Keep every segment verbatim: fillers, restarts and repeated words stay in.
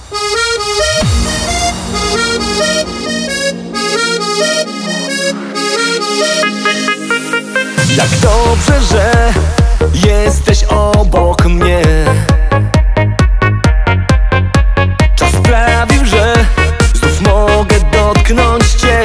Jak dobrze, że jesteś obok mnie. Czas sprawił, że znów mogę dotknąć cię.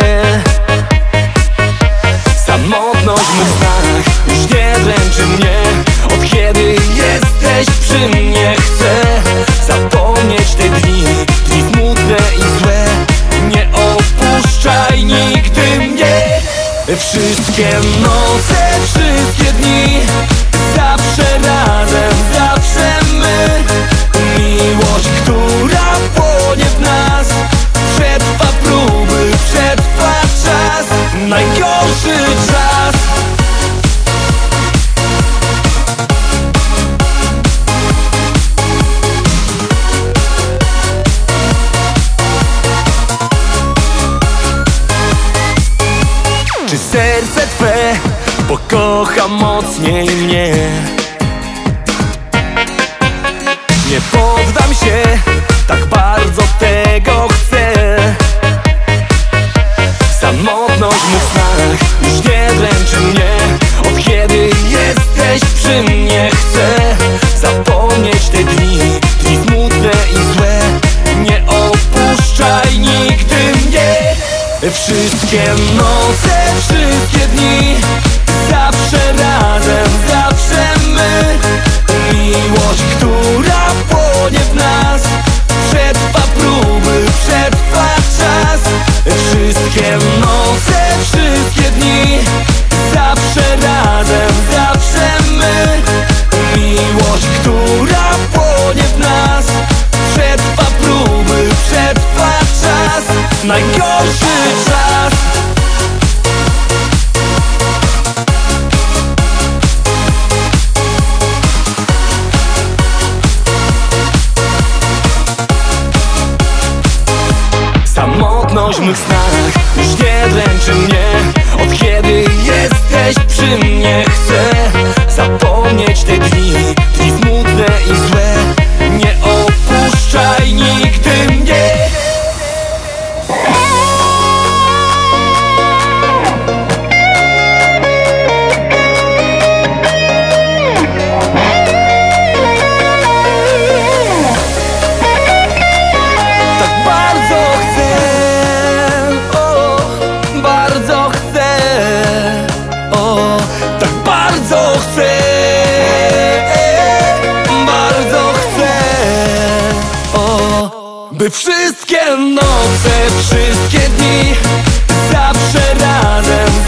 Samotność w mych snach już nie dręczy mnie. Od kiedy jesteś przy mnie, chcę zapomnieć te dni, dni smutne i złe. Nie opuszczaj nigdy mnie. Wszystkie noce, wszystkie dni, zawsze razem, zawsze my. Miłość, która płonie w nas, przetrwa próby, przetrwa czas, najgorszy czas. Czy serce twe pokocha mocniej mnie? Nie poddam się, tak bardzo tego chcę. Samotność w mych snach już nie dręczy mnie. Od kiedy jesteś przy mnie, chcę zapomnieć te dni, dni smutne i złe. Nie opuszczaj nigdy mnie. Wszystkie noce, wszystkie dni, zawsze razem, zawsze my. Miłość, która płonie w nas, przetrwa próby, przetrwa czas. Wszystkie noce, wszystkie dni, zawsze razem, zawsze my. Miłość, która płonie w nas, przetrwa próby, przetrwa czas, najgorszy czas. Samotność w mych snach już nie dręczy mnie. Od kiedy jesteś przy mnie, chcę zapomnieć te dni, dni smutne i złe. Nie opuszczaj nigdy mnie. By wszystkie noce, wszystkie dni, zawsze razem,